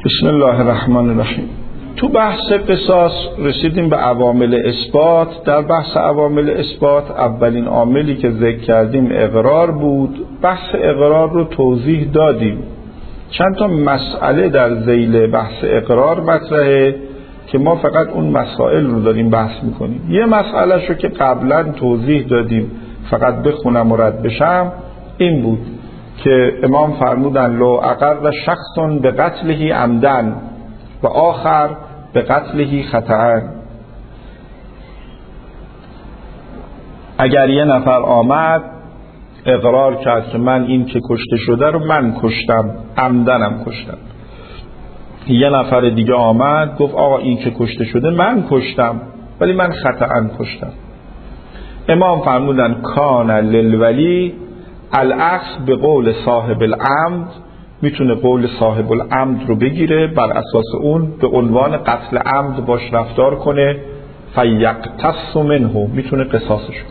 بسم الله الرحمن الرحیم. تو بحث قصاص رسیدیم به عوامل اثبات. در بحث عوامل اثبات اولین عاملی که ذکر کردیم اقرار بود. بحث اقرار رو توضیح دادیم. چند تا مسئله در ذیل بحث اقرار مطرحه که ما فقط اون مسائل رو داریم بحث میکنیم. یه مسئله شو که قبلا توضیح دادیم، فقط بخونم و رد بشم، این بود که امام فرمودن لو اقر شخص به قتله عمدن و آخر به قتله خطأ. اگر یه نفر آمد اقرار کرد که من این که کشته شده رو من کشتم، عمدنم کشتم، یه نفر دیگه آمد گفت آقا این که کشته شده من کشتم ولی من خطأ کشتم، امام فرمودن کان للولی الاخذ به قول صاحب العمد، میتونه قول صاحب العمد رو بگیره، بر اساس اون به عنوان قتل عمد باش رفتار کنه، فیقتص منه، میتونه قصاصش کنه.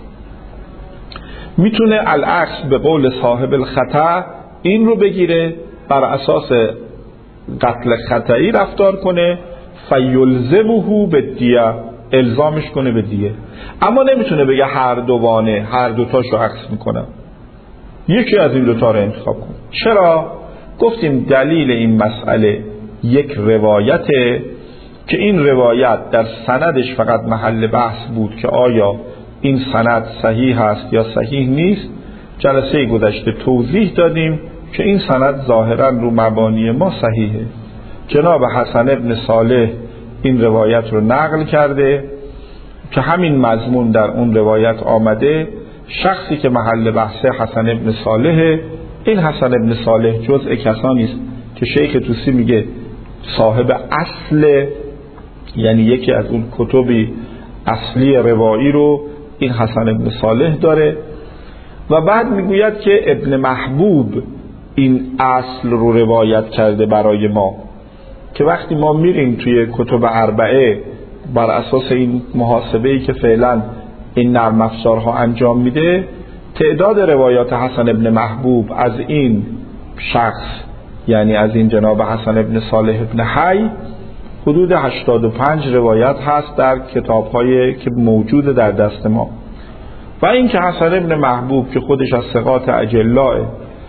میتونه الاخذ به قول صاحب الخطأ این رو بگیره، بر اساس قتل خطایی رفتار کنه، فیلزمه بالدیه، الزامش کنه به دیه. اما نمیتونه بگه هر دوانه هر دوتاشو عکس میکنم، یکی از این دوتا رو انتخاب کن. چرا؟ گفتیم دلیل این مسئله یک روایته که این روایت در سندش فقط محل بحث بود که آیا این سند صحیح است یا صحیح نیست. جلسه گذشته توضیح دادیم که این سند ظاهرا رو مبانی ما صحیحه. جناب حسن ابن صالح این روایت رو نقل کرده که همین مضمون در اون روایت آمده. شخصی که محل بحث حسن ابن صالحه، این حسن ابن صالح جزء کسانی است که شیخ طوسی میگه صاحب اصل، یعنی یکی از اون کتبی اصلی روایی رو این حسن ابن صالح داره. و بعد میگوید که ابن محبوب این اصل رو روایت کرده برای ما، که وقتی ما میریم توی کتب اربعه بر اساس این محاسبه‌ای که فعلا این نرم افزارها انجام میده، تعداد روایات حسن ابن محبوب از این شخص، یعنی از این جناب حسن ابن صالح ابن حی، حدود 85 روایت هست در کتاب‌هایی که موجود در دست ما. و این که حسن ابن محبوب که خودش از ثقات اجلاء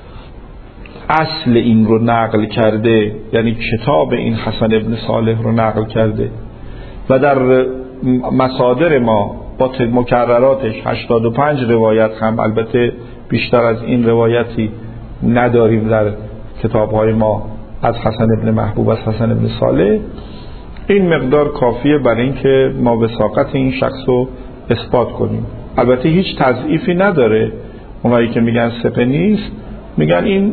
اصل این رو نقل کرده، یعنی کتاب این حسن ابن صالح رو نقل کرده و در مصادر ما با مکرراتش 85 روایت هم، البته بیشتر از این روایتی نداریم در کتاب‌های ما از حسن ابن محبوب از حسن ابن صالح، این مقدار کافیه برای اینکه ما وثاقت این شخص رو اثبات کنیم. البته هیچ تضعیفی نداره. اونایی که میگن ثقه نیست میگن این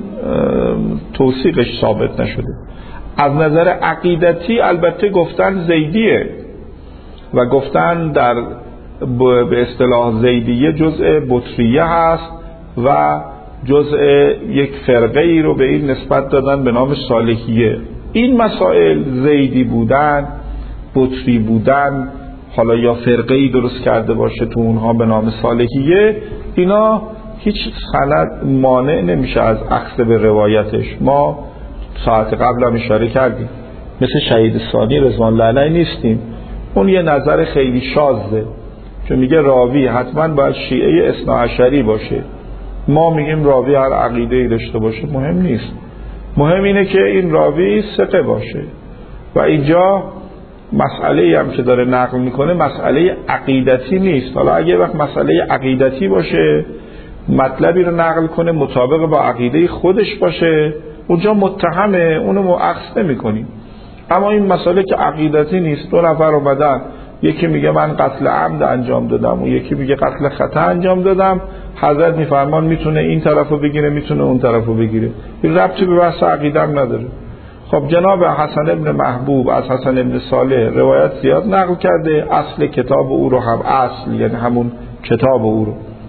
توثیقش ثابت نشده. از نظر عقیدتی البته گفتن زیدیه و گفتن در به اصطلاح زیدیه جزء بطریه هست و جزء یک فرقه ای رو به این نسبت دادن به نام صالحیه. این مسائل زیدی بودن، بطری بودن، حالا یا فرقه ای درست کرده باشه تو اونها به نام صالحیه، اینا هیچ سند مانع نمیشه از اخذ به روایتش. ما ساعت قبل هم اشاره کردیم مثل شهید ثانی رضوان الله علیه نیستیم. اون یه نظر خیلی شاذه که میگه راوی حتما باید شیعه اثناعشری باشه. ما میگیم راوی هر عقیده‌ای داشته باشه مهم نیست، مهم اینه که این راوی ثقه باشه. و اینجا مسئله هم که داره نقل میکنه مسئله عقیدتی نیست. حالا اگه وقت مسئله عقیدتی باشه، مطلبی رو نقل کنه مطابق با عقیده خودش باشه، اونجا متهمه، اونو مؤاخذه نمی‌کنیم. اما این مسئله که عقیدتی نیست، دو نفر اومدن، یکی میگه من قتل عمد انجام دادم و یکی میگه قتل خطا انجام دادم، حضرت میفرمان میتونه این طرفو بگیره میتونه اون طرفو بگیره، این ربطی به بحث عقیده هم نداره. خب جناب حسن ابن محبوب از حسن ابن صالح روایت زیاد نقل کرده، اصل کتاب او رو هم، اصل یعنی همون کتاب او رو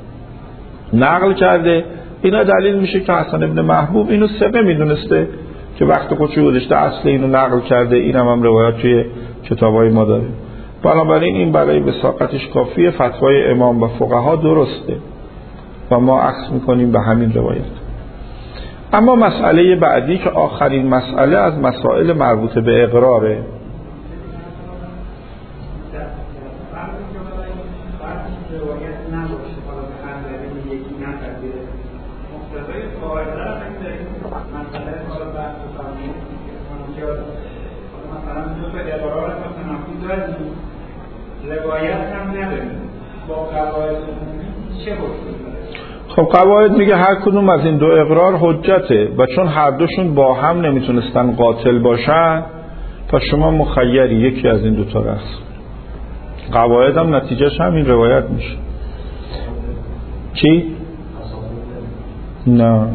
نقل کرده. اینا دلیل میشه که حسن ابن محبوب اینو ثقه میدونسته که وقت خودشو گذاشته اصل اینو نقل کرده، اینم هم روایت توی کتابای ما داره. بنابراین این برای وثاقتش کافیه. فتوای امام و فقها درسته و ما عکس میکنیم به همین روایت. اما مسئله بعدی که آخرین مسئله از مسائل مربوط به اقراره، خب قواعد میگه هر کدوم از این دو اقرار حجته و چون هر دوشون با هم نمیتونستن قاطل باشن پس شما مخیری یکی از این دوتا رست. قواعد هم نتیجهش همین روایت میشه. چی؟ نه،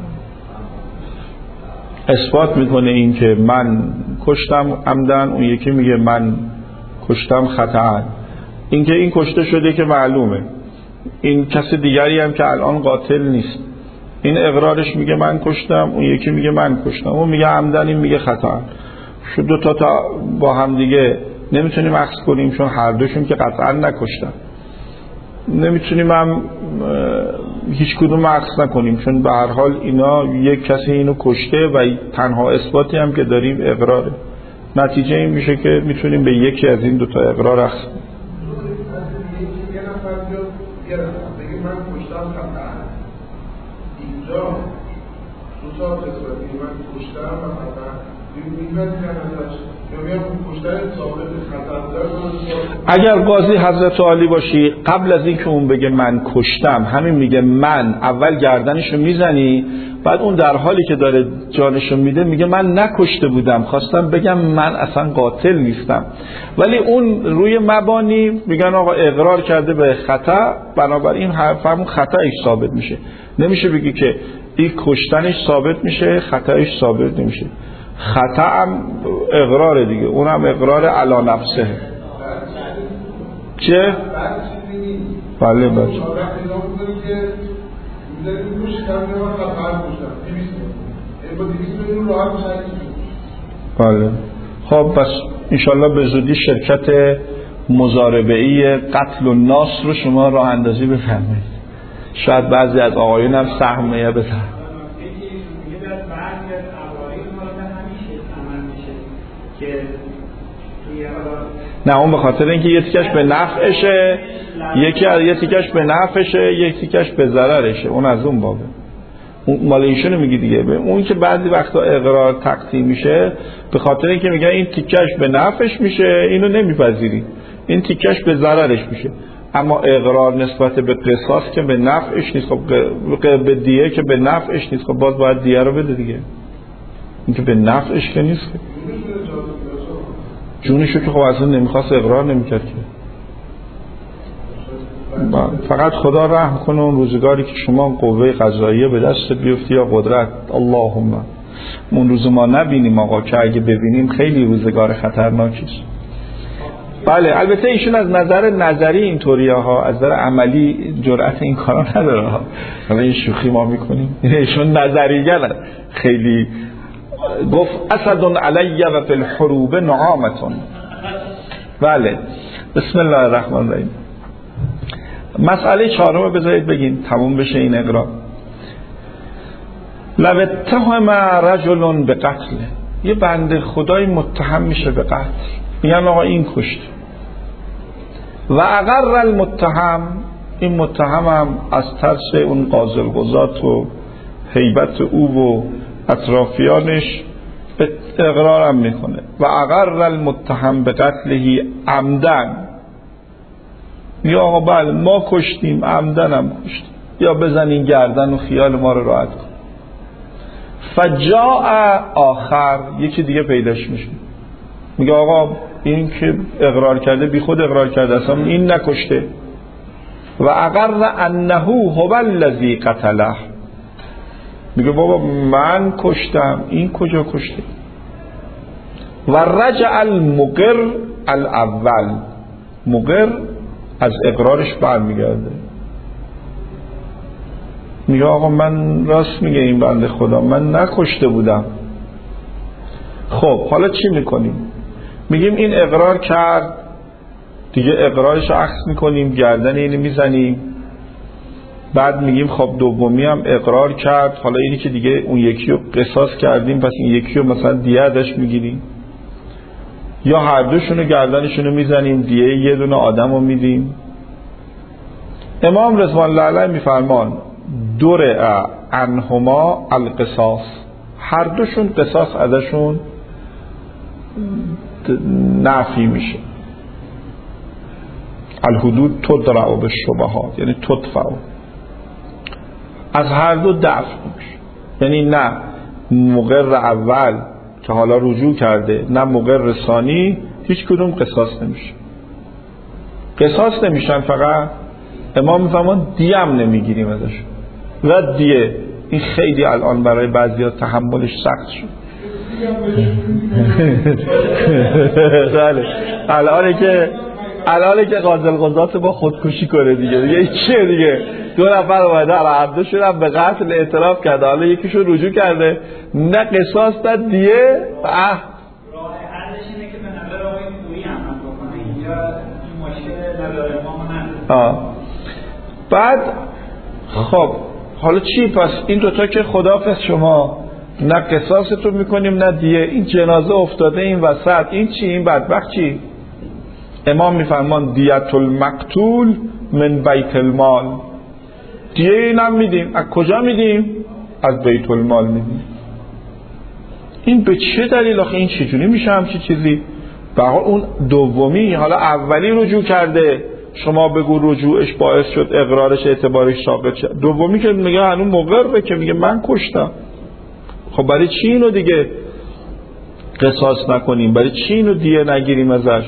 اثبات میکنه این که من کشتم عمدن، اون یکی میگه من کشتم خطأ. این که این کشته شده که معلومه، این کسی دیگری هم که الان قاتل نیست، این اقرارش میگه من کشتم، اون یکی میگه من کشتم، اون میگه عمدن، این میگه خطأ. شو دو تا با هم دیگه نمیتونیم اخذ کنیم چون هر دوشون که قطعا نکشتن. نمیتونیم هم هیچ کدوم اخذ نکنیم چون به هر حال اینا یک کسی اینو کشته و تنها اثباتی هم که داریم اقراره. نتیجه این میشه که میتونیم به یکی از این دوتا اقرار اخذ کنیم. من کشتم خطأ، اینجا دو تا قسمتی من کشتم و خطأ می‌بینید اگر قاضی حضرت عالی باشی قبل از اینکه اون بگه من کشتم، همین میگه من، اول گردنشو میزنی، بعد اون در حالی که داره جانشو میده میگه من نکشته بودم، خواستم بگم من اصلا قاتل نیستم. ولی اون روی مبانی میگن آقا اقرار کرده به خطا، بنابراین حرفمون خطأش ثابت میشه. نمیشه بگی که این کشتنش ثابت میشه خطأش ثابت نمیشه. خطا هم اقرار دیگه، اونم اقرار علی نفسه. چه؟ بله بچه. بله. خب بس انشالله به زودی شرکت مضاربه‌ای قتل الناس رو شما راه اندازی بفرمایید. شاید بعضی از آقایون هم سهمیه بزنن. نه اون به خاطر اینکه یه تیکش به نفعشه، یه تیکش به نفعشه، یک تیکش به ضررشه، اون از اون بابه. اون مال ایشونو میگی دیگه. اون که بعضی وقتا اقرار تقطیع میشه به خاطر اینکه میگن این تیکش به نفعش میشه، اینو نمیپذیری، این تیکش به ضررش میشه. اما اقرار نسبت به قصاص که به نفعش نیست، خب به دیه که به نفعش نیست، خب باز باید دیه رو بده دیگه. این که به نفعش که نیست، جونشو که خب اصلا نمیخواست اقرار نمیکرد که. فقط خدا رحم کنه اون روزگاری که شما قوه قضاییه به دست بیفتی یا قدرت، اللهم اون روز ما نبینیم آقا، که اگه ببینیم خیلی روزگار خطرناکیست. بله البته ایشون از نظر نظری اینطوریه ها، از نظر عملی جرأت این کارا نداره ها. حالا این شوخی ما میکنیم، ایشون نظریه خیلی گفت اسد علی و فی الحروب نعامتون. بله بسم الله الرحمن الرحیم. مسئله چهارم بذارید بگین تموم بشه این اقرار. لو اتهم رجل به قتل، یه بنده خدای متهم میشه به قتل، میگن آقا این کشت و اقر المتهم، این متهم هم از ترس اون قاضی القضات و هیبت او و اطرافیانش اقرارم میکنه و اقر المتهم به قتله عمدن، یا آقا بله ما کشتیم، عمدنم کشتیم، یا بزنین گردن و خیال ما رو راحت کن. فجاء آخر، یکی دیگه پیداش میشه میگه آقا این که اقرار کرده بی خود اقرار کرده، اصلا این نکشته. و اقر انه هو الذی قتله، میگه بابا من کشتم، این کجا کشته؟ و رجع المقر الاول، مقر از اقرارش برمیگرده میگه آقا من راست میگه این بنده خدا، من نکشته بودم. خب حالا چی میکنیم؟ میگیم این اقرار کرد دیگه، اقرارش رو اخذ میکنیم، گردن اینو میزنیم، بعد میگیم خب دومی هم اقرار کرد، حالا اینی که دیگه اون یکی رو قصاص کردیم پس این یکی رو مثلا دیه ازش میگیریم، یا هر دوشونو گردنشونو میزنیم دیه یه دونه آدم رو میدیم. امام رضوان الله علیه میفرمان درع عنهما القصاص، هر دوشون قصاص ازشون نفی میشه. الحدود تدرع بالشبهات یعنی تدفع، از هر دو دفع میشه، یعنی نه مقر اول که حالا رجوع کرده نه مقر ثانی هیچ کدوم قصاص نمیشه. قصاص نمیشن، فقط امام میفهمان دیه هم نمیگیریم ازش. و دیه این خیلی الان برای بعضیا تحملش سخت شد. الان که قاضی القضات با خودکشی کنه دیگه چیه دیگه؟ دو نفر اومده هر دوشون هم به قتل اعتراف کرده، حالا یکیشون رجوع کرده، نه قصاص داد دیه. راه حلش اینه که به نظر آقای پوری عمل بکنه، اینجا این مشکل نداره ما نداره. بعد خب حالا چی پس این دوتا که خداحافظ شما، نه قصاصتون میکنیم نه دیه، این جنازه افتاده این وسط، این چی؟ این بدبخت چی؟ امام میفرمان دیت المقتول من بیت المال، دیه اینم میدیم. از کجا میدیم؟ از بیت المال میدیم. این به چه دلیل آخه؟ این چجوری میشه همچی چیزی؟ بقیه اون دومی، حالا اولی رجوع کرده، شما بگو رجوعش باعث شد اقرارش اعتبارش ثابت شد، دومی که میگه هنوز مقره که میگه من کشتم، خب برای چی اینو دیگه قصاص نکنیم؟ برای چی اینو دیه نگیریم ازش؟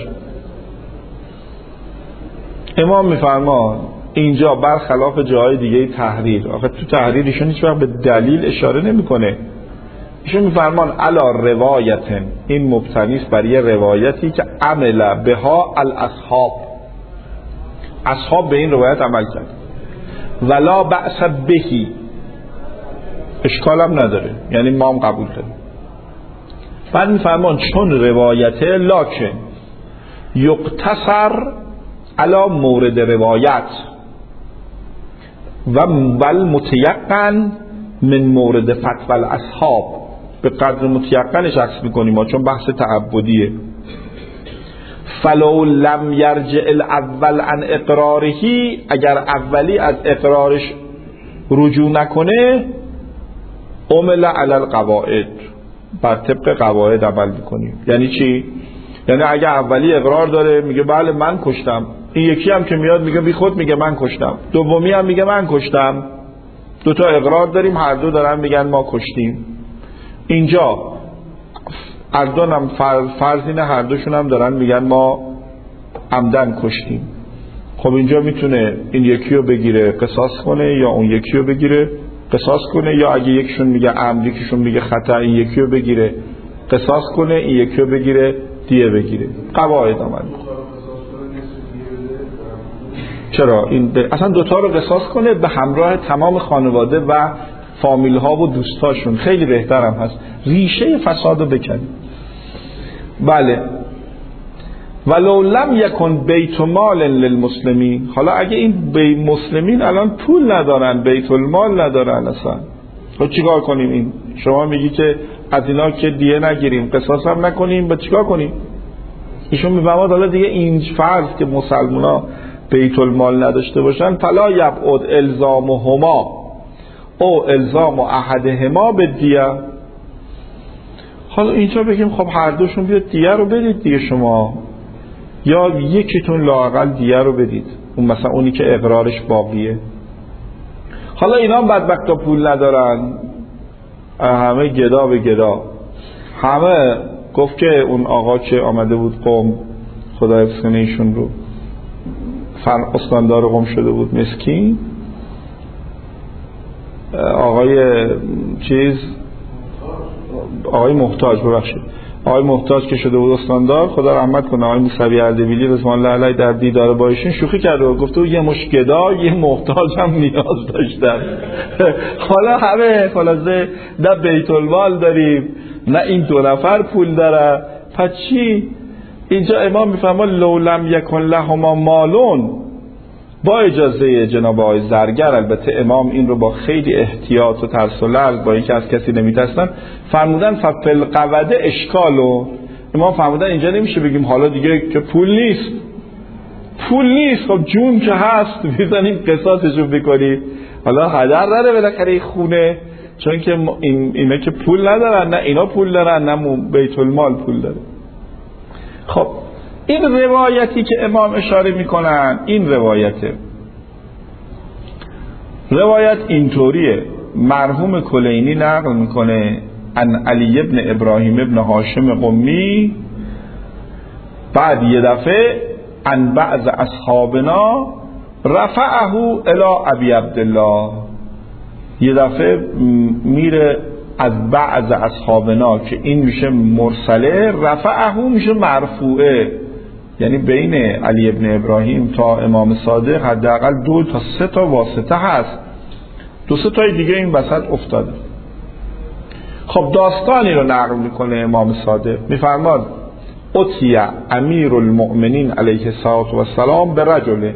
امام میفرما اینجا برخلاف جاهای دیگه تحریر، آخه تو تحریر ایشون هیچ وقت به دلیل اشاره نمیکنه، ایشون میفرمان علا روایت، این مبتنی است بر یه روایتی که عمل بها الاصحاب، اصحاب به این روایت عمل کرد، ولا بأس بهی، اشکالم نداره، یعنی ما هم قبول داریم. بعد میفرمان چون روایت لکن یقتصر علا مورد روایت و بل متیقن من مورد فتوى الاصحاب، به قدر متیقنش عکس میکنیم ما، چون بحث تعبدیه. فلو لم یرجع الاول عن اقرارهی، اگر اولی از اقرارش رجوع نکنه، عمل علی القواعد، بر طبق قواعد عمل میکنیم. یعنی چی؟ یعنی اگر اولی اقرار داره میگه بله من کشتم، این یکی هم که میاد میگه بی خود میگه من کشتم، دومی هم میگه من کشتم، دوتا اقرار داریم، هر دو دارن میگن ما کشتیم. اینجا اردان هم فرضین هر دوشون هم دارن میگن ما عمدن کشتیم. خب اینجا میتونه این یکی رو بگیره قصاص کنه، یا اون یکی رو بگیره قصاص کنه، یا اگه یکیشون میگه عمد یکیشون میگه خطا، این یکی رو بگیره قصاص کنه، این یکی رو بگیره دیه بگیره. قواعد عمل. چرا؟ این اصلا دوتا رو قصاص کنه به همراه تمام خانواده و فامیل ها و دوستاشون، خیلی بهترم هست، ریشه فساد رو بکنیم. بله. ولو لم یکن بیت مال للمسلمین، حالا اگه این مسلمین الان پول ندارن، بیت المال ندارن اصلا، خب چیکار کنیم؟ این شما میگی که از اینا که دیه نگیریم قصاص هم نکنیم، با چیکار کنیم؟ ایشون میفهمد حالا دیگه این فرض که مسلمونا بیت المال نداشته باشن، فلا یبعد الزامهما او الزام احدهما به دیه. حالا اینجا بگیم خب هر دوشون بیاد دیه رو بدید دیگه شما، یا یکیتون لااقل دیه رو بدید، اون مثلا اونی که اقرارش باقیه. حالا اینا هم بدبختا پول ندارن، همه گدا به گدا، همه گفت که اون آقا که آمده بود قم، خدا حفظ کنه ایشون رو، استاندار قم شده بود مسکین، آقای آقای محتاج، ببخشید آقای محتاج که شده بود استاندار، خدا رحمت کنه، آقای موسوی اردبیلی رضوان الله علیه در دیدار با ایشون شوخی کرده و گفته یه مشگدا یه محتاج هم نیاز داشتن. حالا همه خلاصه نه بیت المال داریم نه این دو نفر پول داره، پس چی؟ اینجا امام میفهمه لو لم یکن لهما مالون، با اجازه جناب آقای زرگر، البته امام این رو با خیلی احتیاط و ترس و لرز، با اینکه از کسی نمیترسن، فرمودن ففل قوده اشکالو. امام فرمودن اینجا نمیشه بگیم حالا دیگه که پول نیست، خب جون که هست میزنیم قصاصشو بکنیم، حالا هدر داره بالاخره خونه، چون که اینا که پول ندارن، نه اینا پول دارن نه بیت المال پول داره. خب این روایتی که امام اشاره میکنن، این روایت اینطوریه. مرحوم کلینی نقل میکنه ان علی ابن ابراهیم ابن هاشم قمی بعد یه دفعه ان بعض اصحابنا رفعه الی ابی عبدالله، یه دفعه میره از بعض اصحابنا که این میشه مرسله، رفعه میشه مرفوعه، یعنی بین علی ابن ابراهیم تا امام صادق حداقل 2 تا 3 تا واسطه هست، 2-3 تای دیگه این وسط افتاده. خب داستانی رو نقل میکنه امام صادق، میفرماد اتی امیر المؤمنین علیه السلام به رجله،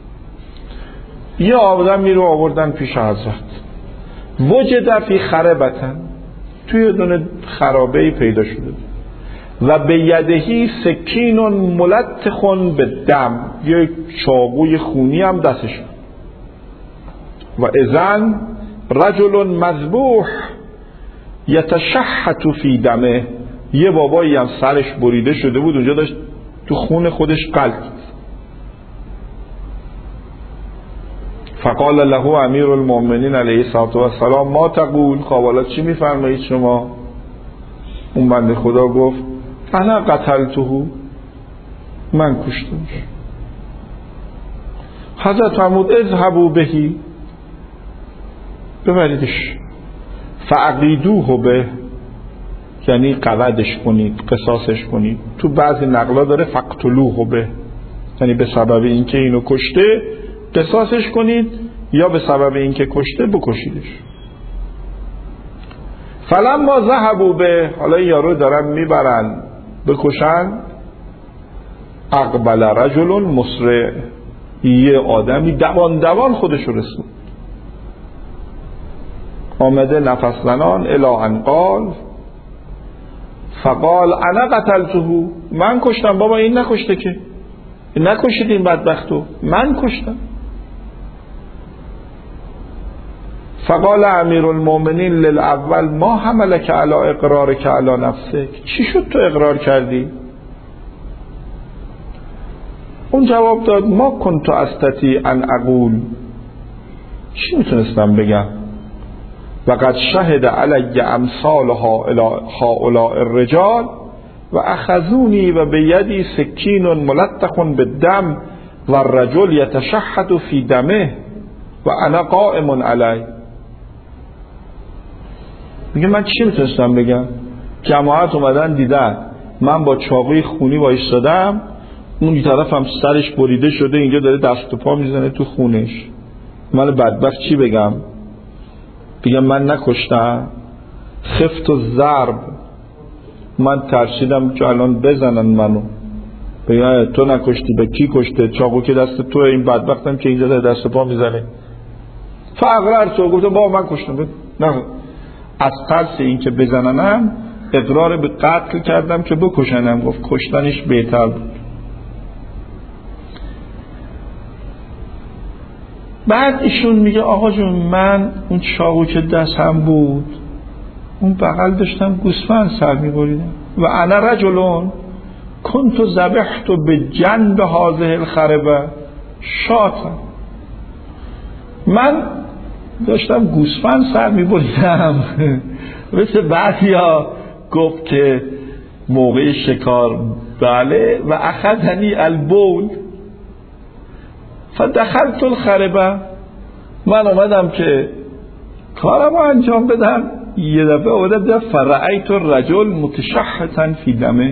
یه آدم میرو آوردن پیش حضرت، وجد فی خربتن، توی دونه خرابه‌ای پیدا شده و به یدهی سکین ملتخن به دم، یه چاقوی خونی هم دستش و اذن رجل مذبوح یتشحت فی دمه، یه بابایی هم سرش بریده شده بود اونجا داشت تو خون خودش قلط. فقال له امیر المؤمنین علیه السلام ما تقول، حالا چی میفرمایید شما؟ اون بنده خدا گفت انا قتلته، من کشتمش. حضرت فرمود اذهبوا بهی، ببریدش، فعقیدوه به، یعنی قودش کنید، قصاصش کنید. تو بعضی نقلا داره فقتلوه به، یعنی به سبب اینکه اینو کشته قصاصش کنید، یا به سبب اینکه کشته بکشیدش. فلما ذهبوا به، حالا یارو دارن میبرن بکشن، اقبل رجل مسرع، یه آدمی دوان خودشو رسون، آمده نفس زنان الی ان قال، فقال انا قتلته، من کشتم. بابا این نکشته که، نکشید این بدبختو، من کشتم. فقال امیر المؤمنین للاول ما حملك علی اقرارك علی نفسك، چی شد تو اقرار کردی؟ اون جواب داد ما کنت استطیع ان اقول، چی میتونستم بگم؟ وقد شهد علی امثال هؤلاء الرجال و اخذونی و بیدی سکین ملتخ بالدم و الرجل یتشحت فی دمه و انا قائم علی. میگه من چی میتونستم بگم؟ جماعت اومدن دیدن من با چاقوی خونی وایستادم، اون طرفم سرش بریده شده، اینجا داره دست و پا میزنه تو خونش، من بدبخت چی بگم؟ بگم من نکشتم؟ خفت و ضرب، من ترسیدم که الان بزنن منو، بگم تو نکشتی، به کی کشته؟ چاقو که دست تو، این بدبختم که اینجا داره دست و پا میزنه. فاقرر تو گفتم بابا من کشتم. نه، از ترس این که بزننم اقرار به قتل کردم که بکشنم. گفت کشتنش بهتر بود. بعد ایشون میگه آقا جون من اون چاقو که دستم بود اون بغل داشتم گوسفند سر میبریدم و انا رجلون کنت ذبحت به جنب هذه الخربه شاتا، من داشتم گوسفند سر میبریدم. مثل بعضیا گفت که موقع شکار بله و اخذنی البول فدخلت الخربه، من اومدم که کارمو انجام بدم، یه دفعه اومدم فرأیت الرجل متشحتا فی دمه.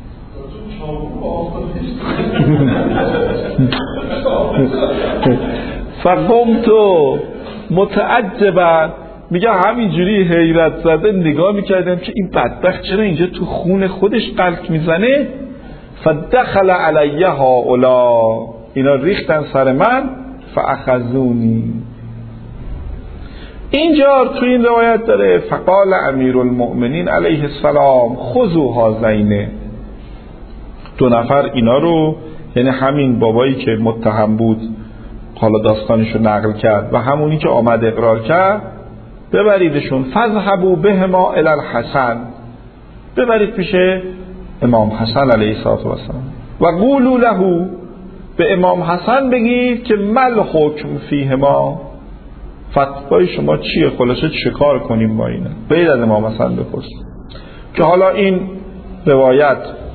فقمت متعجبا، میگه همینجوری حیرت زده نگاه میکردم که این بدبخت چرا اینجا تو خون خودش قلط میزنه. فدخل علیه هؤلاء، اینا ریختن سر من فاخذونی. اینجا توی این روایت داره فقال امیرالمؤمنین علیه السلام خذوا هذین، دو نفر اینا رو، یعنی همین بابایی که متهم بود حالا داستانشو نقل کرد و همونی که آمد اقرار کرد، ببریدشون فذهبوا بهما الی الحسن، ببرید پیش امام حسن علیه السلام و قولوا له، به امام حسن بگید که مل حکم فیهما، فتوای شما چیه، خلاصه چه کار کنیم با اینا، برید از امام حسن بپرسید. که حالا این روایت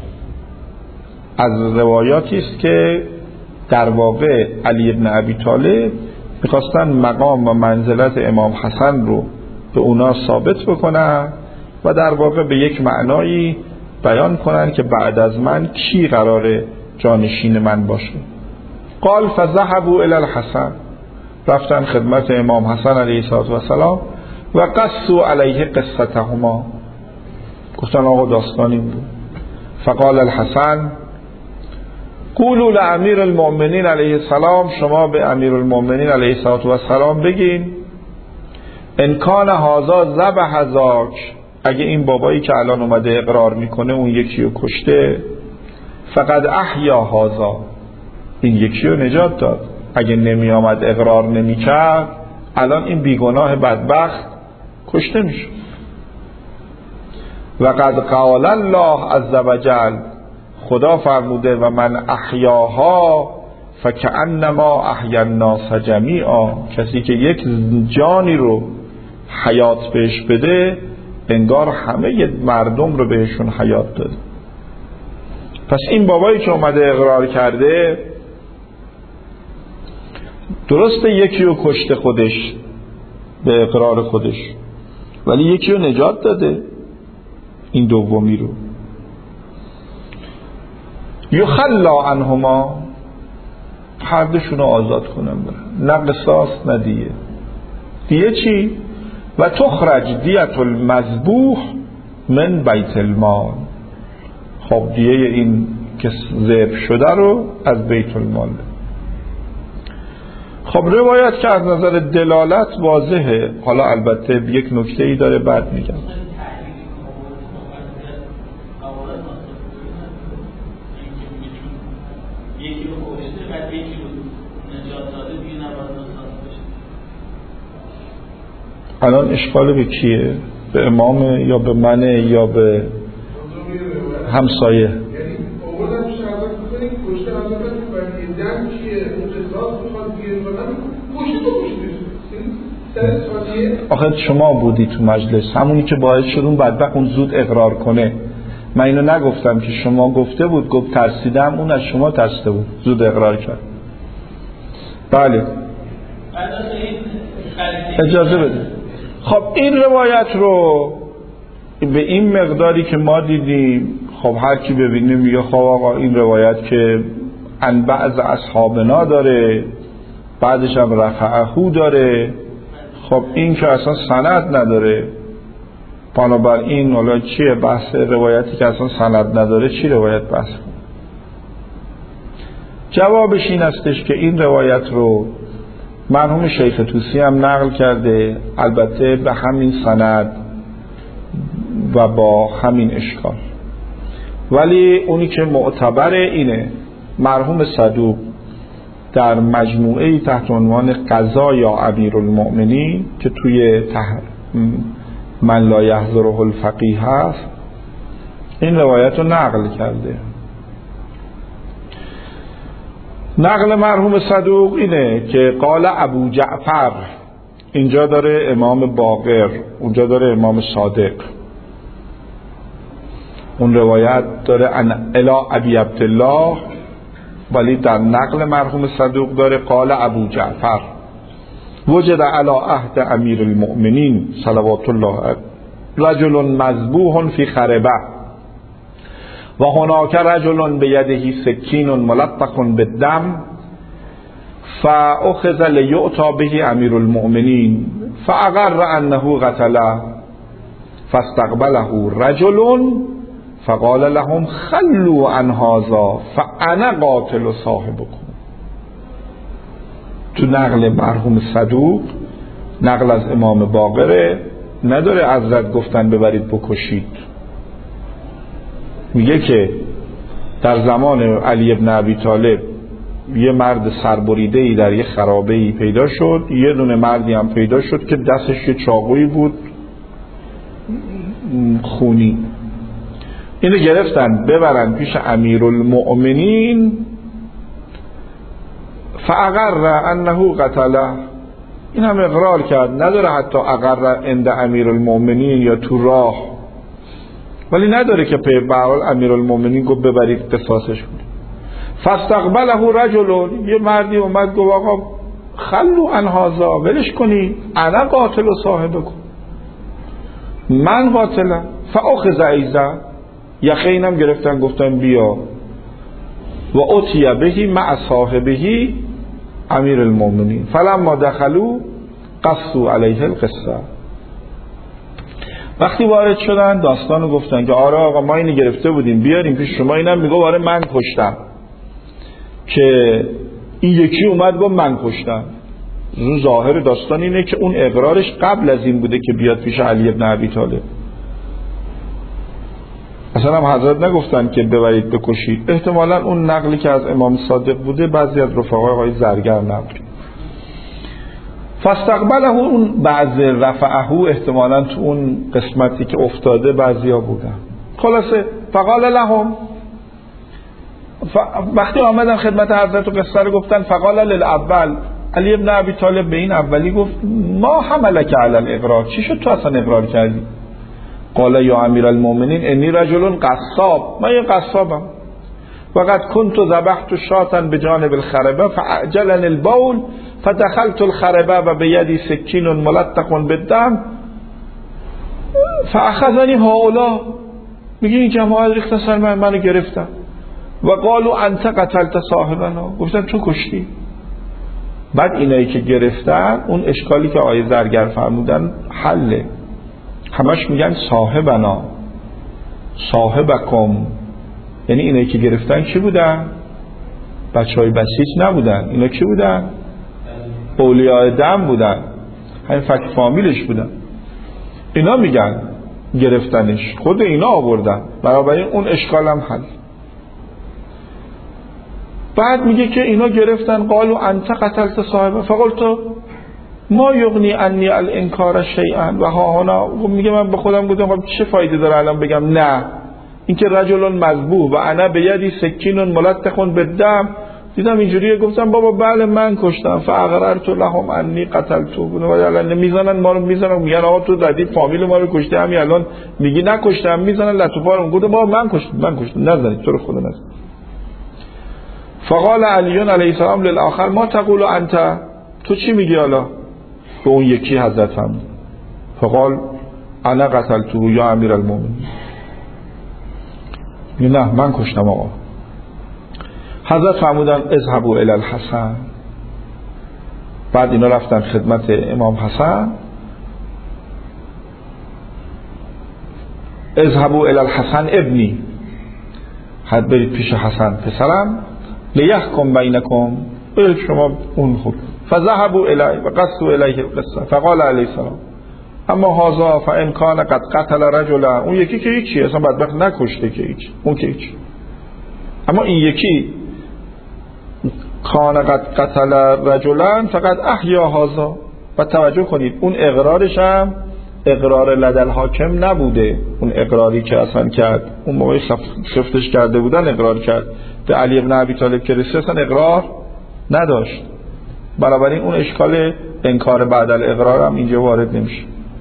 از روایاتی است که در واقع علی ابن ابی طالب میخواستن مقام و منزلت امام حسن رو به اونا ثابت بکنن و در واقع به یک معنایی بیان کنن که بعد از من کی قراره جانشین من باشه. قال فذهبوا الی الحسن، رفتن خدمت امام حسن علیه السلام و قصوا علیه قصتهما، گفتن آقا داستان این بود. فقال الحسن قولوا لامیر المؤمنین علیه السلام، شما به امیر المؤمنین علیه السلام بگین ان کان هذا ذبح ذاک، اگه این بابایی که الان اومده اقرار میکنه اون یکی رو کشته، فقد احیا هذا، این یکی رو نجات داد، اگه نمی آمد اقرار نمی کرد الان این بیگناه بدبخت کشته میشه. و قد قال الله عز وجل، خدا فرموده و من احیاها فکأنما احیا الناس جمیعا، کسی که یک جانی رو حیات بهش بده انگار همه مردم رو بهشون حیات داده. پس این بابایی که اومده اقرار کرده درسته یکی رو کشته خودش به اقرار خودش، ولی یکی رو نجات داده، این دومی رو. یخلا عنهما، هر دوشون رو آزاد کنم برن، نه قصاص نه دیه. دیه چی؟ و تخرج دیت المذبوح من بیت المال، خب دیه این که ذبح شده رو از بیت المال. خب روایت که از نظر دلالت واضحه، حالا البته یک نکته ای داره بعد میگم. الان اشکال به کیه؟ به امام یا به منه یا به همسایه؟ آخه شما بودی تو مجلس، همونی که باعث شد اون بدبخت اون زود اقرار کنه. من اینو نگفتم که شما گفته بود، گفت ترسیدم، اون از شما ترسیده بود زود اقرار کرد. بله اجازه بده. خب این روایت رو به این مقداری که ما دیدیم، خب هر کی ببینه میگه خب آقا این روایت که ان بعض اصحابنا داره، بعدش هم رفعهو داره، خب این که اصلا سند نداره، بنابراین حالا چیه بحث روایتی که اصلا سند نداره، چی روایت بحث کنه؟ جوابش این استش که این روایت رو مرحوم شیخ طوسی هم نقل کرده، البته به همین سند و با همین اشکال، ولی اونی که معتبره اینه مرحوم صدوق در مجموعه تحت عنوان قضای امیرالمؤمنین که توی من لا یحضره الفقیه هست این روایت رو نقل کرده. نقل مرحوم صدوق اینه که قال ابو جعفر، اینجا داره امام باقر، اونجا داره امام صادق، اون روایت داره الی ابی عبدالله، ولی در نقل مرحوم صدوق داره قال ابو جعفر وجد علی عهد امیر المؤمنین صلوات الله علیه رجل مذبوح فی خربه و هناک رجل بیده سکین ملطخ بالدم فاخذ لیؤتی به امیر المؤمنین فاقر انه قتله فاستقبله رجل فقال لهم خلوا عن هذا فانا قاتل صاحبكم. تو نقل مرحوم صدوق، نقل از امام باقره، نداره حضرت گفتن ببرید بکشید. میگه که در زمان علی ابن ابی طالب یه مرد سربریده‌ای در یه خرابه‌ای پیدا شد، یه دونه مردی هم پیدا شد که دستش یه چاقویی بود خونی. اینو گرفتن ببرن پیش امیرالمؤمنین، فاقر انه قتله، این هم اقرار کرد، نداره حتی اقر عند امیرالمؤمنین یا تو راه، ولی نداره که به هر حال امیرالمؤمنین گفت ببرید قصاصش کنید. فاستقبله رجل، یه مردی اومد گفت آقا خلو عن هذا، ولش کنی، انا قاتل صاحبکم، من قاتلم. فاخذ ایزا، یقینم گرفتن گفتن بیا، و اتی بهی مع صاحبه امیر المؤمنین، فلما دخلوا قصوا علیه القصه. وقتی وارد شدن داستانو گفتن که آره آقا ما اینو گرفته بودیم بیاریم پیش شما، اینم میگه آره من کشتم، که این یکی اومد گفت من کشتم. ظاهر داستان اینه که اون اقرارش قبل از این بوده که بیاد پیش علی ابن ابی طالب. اصلا هم حضرت نگفتن که ببرید بکشید. احتمالا اون نقلی که از امام صادق بوده بعضی از رفقای آقای زرگر نقل. فاستقبله، اون بعض رفعه احتمالا تو اون قسمتی که افتاده بعضیا بودن. خلاصه فقال لهم، وقتی آمدن خدمت حضرت و قصه رو گفتن، فقال للاول، علی ابن ابی طالب به این اولی گفت ما حملک علی الاقرار، چی شد تو اصلا اقرار کردی؟ قال یا امیر المؤمنین انی رجل قصاب، من یه قصابم، وقد كنت ذبحت شاة بجانب الخربه فاعجلني البول فدخلت الخربه و بیدی سکین ملطق بالدم فاخذني هؤلاء، میگه این جماعت ریختن سر منو گرفتن، و قالوا انت قتلت صاحبنا، گفتن تو کشتی. بعد اینایی که گرفتن، اون اشکالی که آیه زرگر فرمودن حله، همش میگن صاحبنا صاحبکم، یعنی اینایی که گرفتن چی بودن؟ بچهای بسیج نبودن، اینا کی بودن؟ اولیاء دم بودن، همین فک فامیلش بودن. اینا میگن گرفتنش، خود اینا آوردن، بنابراین اون اشکال هم حل. بعد میگه که اینا گرفتن، قالوا انت قتلت صاحبه فقلت ما یغنی عنی الانکار شیئا و ها هنا، میگه من به خودم گفتم خب چه فایده داره الان بگم نه، اینکه رجل مذبوح و انا بیدی سکین ملطخ بالدم، دیدم اینجوریه گفتم بابا بله من کشتم، فاقررت لهم انی قتلت، الان میزنن ما رو، میزنن میگن آقا تو زدی فامیل ما رو کشتی، همین الان میگی نکشتم، میزنن لطفا گفتم بابا من کشتم نزنید، تو رو خدا نزن. فقال علی علیه السلام للآخر ما تقول انت، تو چی میگی حالا؟ به اون یکی حضرت فرمود، فقال انا قتلته یا امیر المؤمنین، نه من کشتم آقا. حضرت فرمودن اذهبوا الی الحسن، بعد اینا رفتن خدمت امام حسن، اذهبوا الی الحسن ابنی، حد برید پیش حسن پسرم، لیحکم بینکم، برید شما اون خود. فذهبوا الیه و قصوا الیه القصه، فقال علیه السلام اما هذا فان کان قد قتل رجلا، اون یکی که هیچی اصلا بدبخت نکشته که هیچ، اون که هیچ، اما این یکی کان قد قتل رجلا فقد احیا هذا. و توجه کنید اون اقرارش هم اقرار لدل حاکم نبوده، اون اقراری که اصلا کرد اون موقع خفتش کرده بودن اقرار کرد، به علی ابن ابی طالب که رسید اصلا اقرار نداشت، بنابراین اون اشکال انکار بعد الاقرار هم اینجا وارد نمیشه.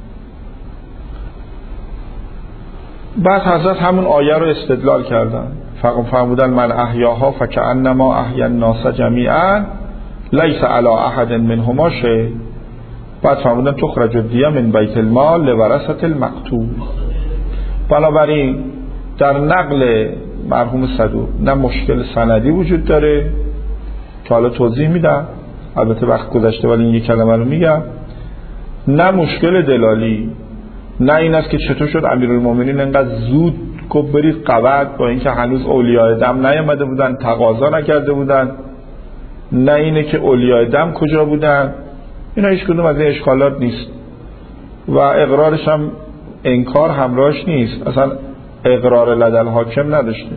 بعد حضرت همون آیه رو استدلال کردن، فرمودن من احیاها فکأنما احیا الناس جمیعا لیس علی احد منهما شیء. بعد فرمودن تخرج الدیه من بیت المال لورثه المقتول. بنابراین در نقل مرحوم صدوق نه مشکل سندی وجود داره که حالا توضیح میدم، البته وقت گذشته ولی این یک کلمه رو میگم، نه مشکل دلالی، نه این است که چطور شد امیرالمومنین انقدر زود گفت برید قبد، با اینکه هنوز اولیاء دم نیامده بودن، تقاضا نکرده بودن، نه اینه که اولیاء دم کجا بودن. اینا هیچ کدوم از این اشکالات نیست و اقرارش هم انکار همراهش نیست، اصلا اقرار لدل حاکم نداشته.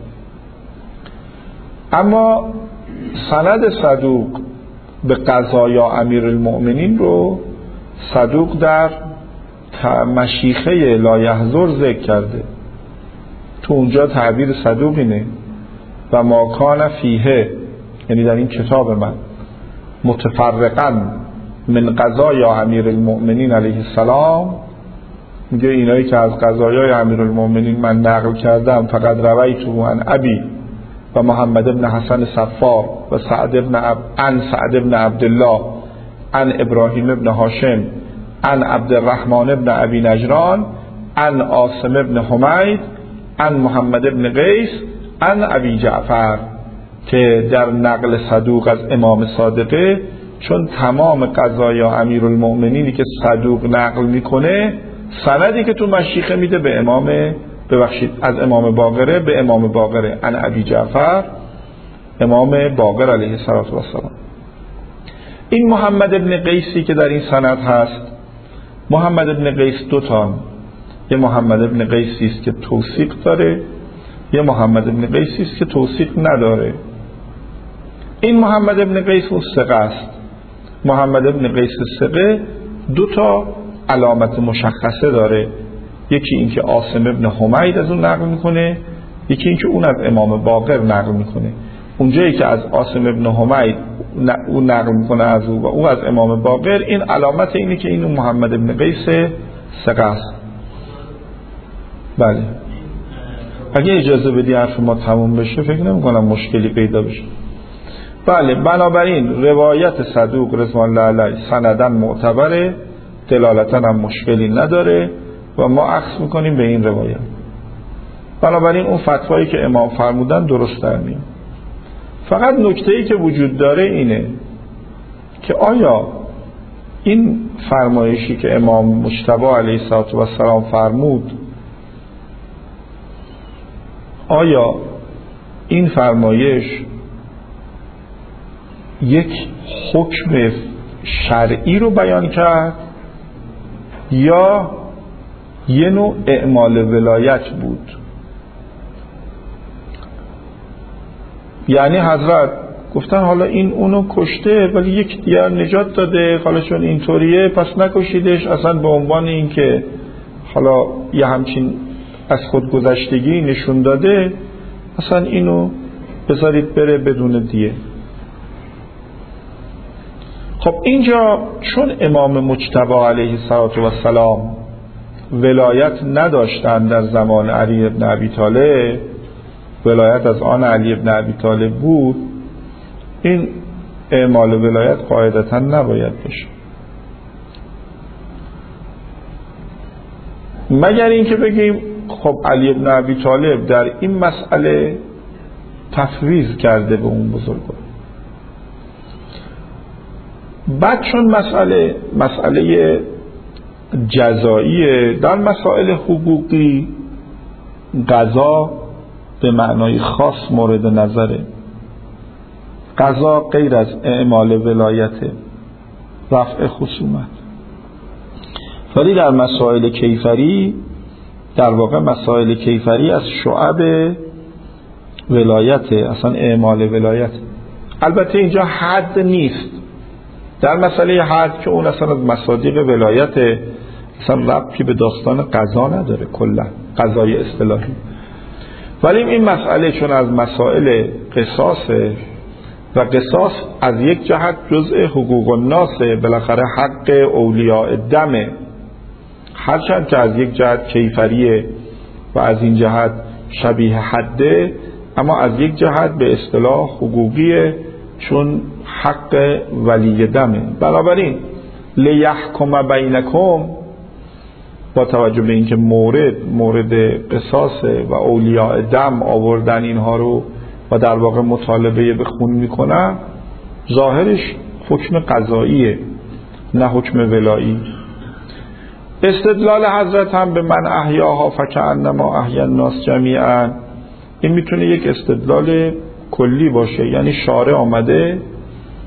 اما سند صدوق به قضایا امیرالمؤمنین رو صدوق در مشیخه لا یحضر ذکر کرده. تو اونجا تعبیر صدوق اینه و ما کان فیه، یعنی در این کتاب من، متفرقا من قضایا امیرالمؤمنین علیه السلام، میگه اینایی که از قضایای امیرالمؤمنین من نقل کردم فقط رویته عن ابی و محمد بن حسن صفار و سعد بن عبدالله عن ابراهیم بن هاشم عن عبدالرحمن بن ابی نجران عن عاصم بن حمید عن محمد بن قیس عن ابی جعفر، که در نقل صدوق از امام صادقه، چون تمام قضایا امیرالمؤمنینی که صدوق نقل میکنه سندی که تو مشیخه میده به امام، ببخشید از امام باقره به امام باقره عن ابی جعفر، امام باقر علیه السلام. این محمد ابن قیسی که در این سند هست، محمد ابن قیس دوتا، یه محمد ابن قیسی است که توثیق داره، یه محمد ابن قیسی است که توثیق نداره. این محمد ابن قیس اون ثقه است. محمد ابن قیس ثقه دوتا علامت مشخصه داره، یکی این که عاصم ابن حمید از اون نقل میکنه، یکی این که اون از امام باقر نقل میکنه. اونجایی که از عاصم ابن حمید اون نقل میکنه از او و او از امام باقر، این علامت اینه که این محمد ابن قیس ثقه است. بله، اگه اجازه بدی حرف ما تموم بشه فکر نمی‌کنم مشکلی پیدا بشه. بله، بنابراین روایت صدوق رضوان الله علیه سندن معتبره، دلالتا هم مشکلی نداره و ما اخذ میکنیم به این روایت. بنابراین اون فتوایی که امام فرمودن درست در میاد. فقط نکته‌ای که وجود داره اینه که آیا این فرمایشی که امام مجتبی علیه السلام فرمود، آیا این فرمایش یک حکم شرعی رو بیان کرد یا یه نوع اعمال ولایت بود؟ یعنی حضرت گفتن حالا این اونو کشته ولی یک دیگر نجات داده، حالا چون اینطوریه پس نکشیدش، اصلا به عنوان این که حالا یه همچین از خودگذشتگی نشون داده، اصلا اینو بذارید بره بدون دیه. خب اینجا چون امام مجتبی علیه السلام ولایت نداشتن در زمان علی بن ابی طالب، ولایت از آن علی بن ابی طالب بود، این اعمال ولایت قاعدتا نباید بشه، مگر اینکه بگیم خب علی بن ابی طالب در این مسئله تفویض کرده به اون بزرگان. بعد چون مسئله جزاییه، در مسائل حقوقی قضا به معنای خاص مورد نظره. قضا غیر از اعمال ولایت، رفع خصومت. ولی در مسائل کیفری، در واقع مسائل کیفری از شعب ولایت، اصلا اعمال ولایت. البته اینجا حد نیست، در مسئله حد که اون اصلا از مصادیق ولایت، اصلا ربطی به داستان قضا نداره، کلا قضای اصطلاحی. ولی این مسئله چون از مسائل قصاصه و قصاص از یک جهت جزء حقوق الناس، بالاخره حق اولیاء دمه، هرچند که از یک جهت کیفریه و از این جهت شبیه حده، اما از یک جهت به اصطلاح حقوقیه چون حق ولی دمه. بنابراین لیحکم بینکم، با توجه به اینکه مورد قصاص و اولیاء دم آوردن اینها رو و در واقع مطالبه به خون میکنن، ظاهرش حکم قضاییه نه حکم ولایی. استدلال حضرت هم به من احیاها فکأنما احیا الناس جمیعا، این میتونه یک استدلال کلی باشه، یعنی شارع آمده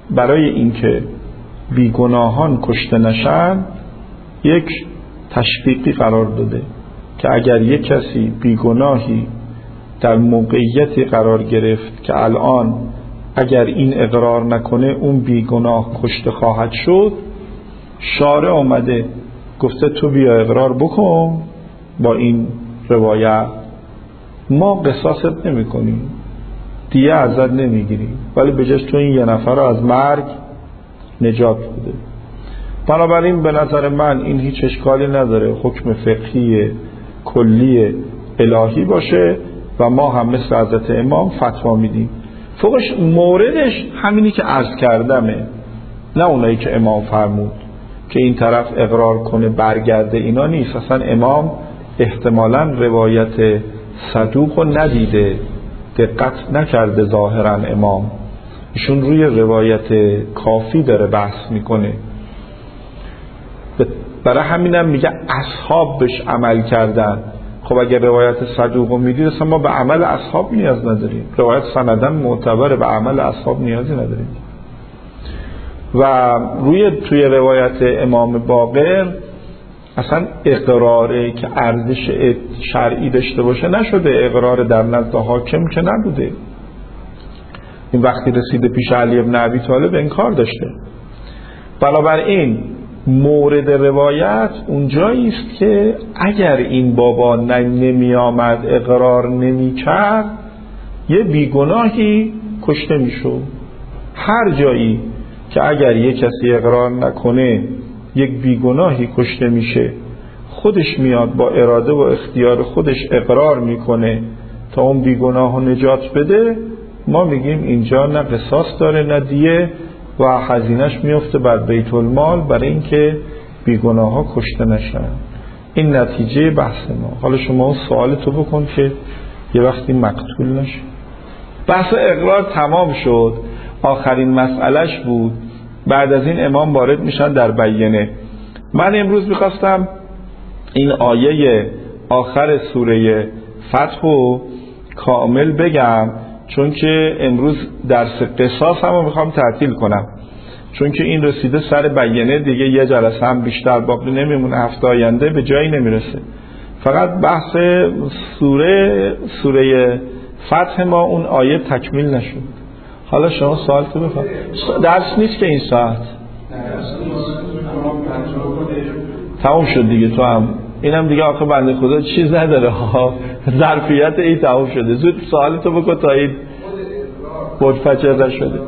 برای اینکه بیگناهان کشته نشن یک تشویقی قرار داده که اگر یک کسی بیگناهی در موقعیتی قرار گرفت که الان اگر این اقرار نکنه اون بیگناه کشته خواهد شد، شارع آمده گفته تو بیا اقرار بکن با این روایت، ما قصاصت نمی کنیم، دیه ازت نمی گیریم، ولی به جاش تو این یه نفر رو از مرگ نجات بده. بنابراین به نظر من این هیچ اشکالی نداره حکم فقهی کلی الهی باشه و ما هم مثل حضرت امام فتوا میدیم. فوقش موردش همینی که عرض کردمه، نه اونایی که امام فرمود که این طرف اقرار کنه برگرده، اینا نیست. اصلا امام احتمالاً روایت صدوق رو ندیده، دقت نکرده ظاهراً امام، ایشون روی روایت کافی داره بحث میکنه. برای همینم میگه اصحاب بهش عمل کردن. خب اگر روایت صدوق رو میدید اصلا ما به عمل اصحاب نیاز نداریم، روایت سندن معتبره، به عمل اصحاب نیازی نداریم. و توی روایت امام باقر اصلا اقراره که ارزش شرعی داشته باشه نشده، اقرار در نزد حاکم که نبوده. این وقتی رسیده پیش علی بن ابی طالب انکار داشته. بنابراین مورد روایت اونجایی است که اگر این بابا نمی آمد اقرار نمی کرد یه بیگناهی کشته می شد. هر جایی که اگر یک کسی اقرار نکنه یک بیگناهی کشته میشه، خودش میاد با اراده و اختیار خودش اقرار میکنه تا اون بیگناه رو نجات بده، ما میگیم اینجا نه قصاص داره نه دیه و هزینه‌اش میفته بر بیت المال برای اینکه بیگناه ها کشته نشن. این نتیجه بحث ما. حالا شما اون سوال تو بکن که یه وقتی مقتول نشه. بحث اقرار تمام شد، آخرین مسئلهش بود. بعد از این امام وارد میشن در بیانه. من امروز میخواستم این آیه آخر سوره فتح رو کامل بگم، چون که امروز درس قصاص هم رو میخوام تعطیل کنم، چون که این رسیده سر بیانه دیگه، یه جلسه هم بیشتر باقی نمیمونه، هفته آینده به جایی نمیرسه. فقط بحث سوره فتح ما اون آیه تکمیل نشد. حالا شما سوال تو بفرم. درس نیست که این ساعت تموم شد دیگه. تو هم اینم دیگه آخه بنده خدا چیز نداره ها، ظرفیت این تموم شده. زود سوال تو بکن تا این بدفجر شده.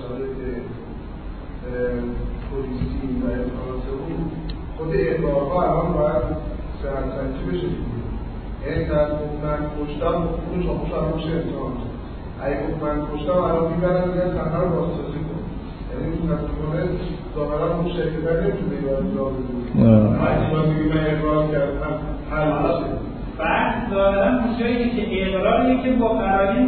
خود اقرارها الان باید سرسنجی بشه. این در من کشتم اون شما هم میشه امتحان. اگه من کشتم الان میبرن میگن صحنه رو بازسازی کن. یعنی اون نتیجه ظاهرا اون شرکت نمیتونه ایران را بزنه. من میگم من اقرار کردم حل بشه. بعد ظاهرا اونجایی که اقراریه که با قراری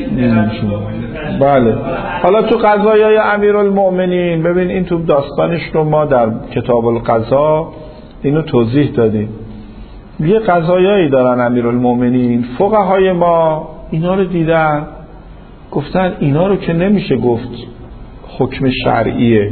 نمیشه. بله. حالا تو قضایای امیرالمؤمنین ببین، این تو داستانش رو ما در کتاب القضا اینو توضیح دادیم. یه قضایایی دارن امیرالمؤمنین، فقهای ما اینا رو دیدن گفتن اینا رو که نمیشه گفت حکم شرعیه،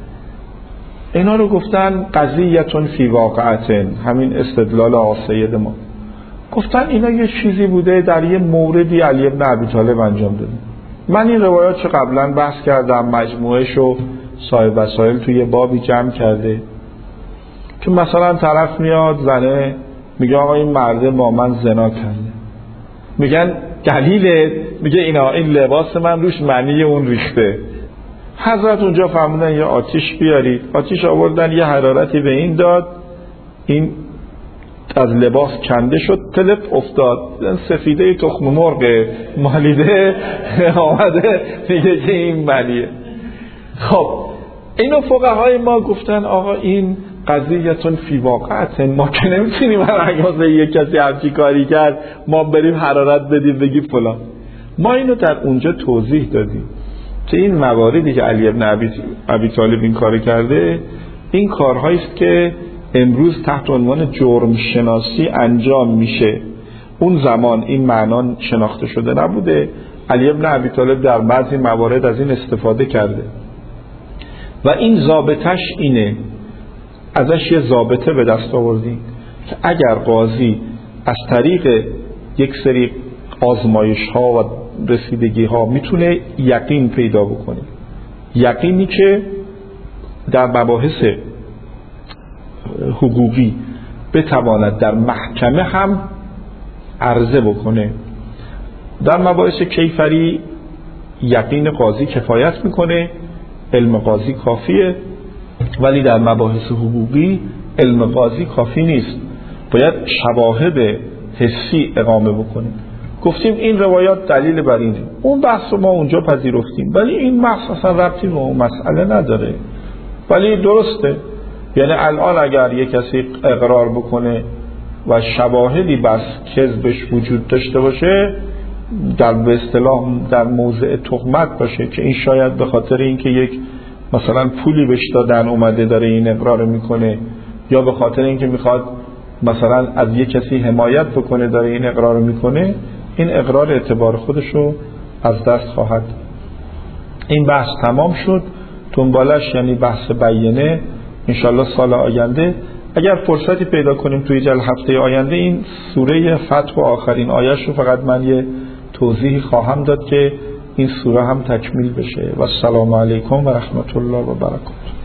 اینا رو گفتن قضیتون فی واقعتن، همین استدلال آسید ما، گفتن اینا یه چیزی بوده در یه موردی علی بن ابی طالب انجام داده. من این روایات چه قبلا بحث کردم، مجموعه شو صاحب وسائل توی یه بابی جمع کرده که مثلا طرف میاد زنه میگه آقا این مرده با من زنا کرده، میگن دلیل، میگه این لباس من روش معنی اون ریخته. حضرت اونجا فرمودن یه آتیش بیارید، آتیش آوردن، یه حرارتی به این داد، این از لباس کنده شد، تلپ افتاد، سفیده تخم مرغ مالیده آمده میگه که این معنیه. خب اینو فقهای ما گفتن آقا این قضیتون فی واقعت، ما که نمیتونیم هر اگه یک کسی همچی کاری کرد ما بریم حرارت بدیم بگیم فلان. ما اینو در اونجا توضیح دادیم که این مواردی که علی بن ابی طالب این کار کرده، این کارهایی است که امروز تحت عنوان جرم شناسی انجام میشه. اون زمان این معنا شناخته شده نبوده. علی بن ابی طالب در بعضی موارد از این استفاده کرده. و این ضابطش اینه، ازش یه ضابطه به دست آوردیم که اگر قاضی از طریق یک سری آزمایش ها و رسیدگی ها میتونه یقین پیدا بکنه، یقینی که در مباحث حقوقی بتواند در محکمه هم عرضه بکنه. در مباحث کیفری یقین قاضی کفایت میکنه، علم قاضی کافیه، ولی در مباحث حقوقی علم قاضی کافی نیست، باید شواهد حسی اقامه بکنیم. گفتیم این روایات دلیل بر اینه، اون بحث رو ما اونجا پذیرفتیم، ولی این بحث اصلا ربطی به اون مسئله نداره. ولی درسته، یعنی الان اگر یک کسی اقرار بکنه و شواهدی بس کذبش وجود داشته باشه، در به اصطلاح در موضع تهمت باشه که این شاید به خاطر اینکه یک مثلا پولی بهش دادن اومده داره این اقرار میکنه، یا به خاطر اینکه میخواد مثلا از یک کسی حمایت بکنه داره این اقرار میکنه، این اقرار اعتبار خودشو از دست خواهد. این بحث تمام شد. دنبالش یعنی بحث بیانه انشالله سال آینده اگر فرصتی پیدا کنیم توی هفته آینده این سوره فتح و آخرین آیش رو فقط من یه توضیحی خواهم داد که این سوره هم تکمیل بشه. و السلام علیکم و رحمت الله و برکاته.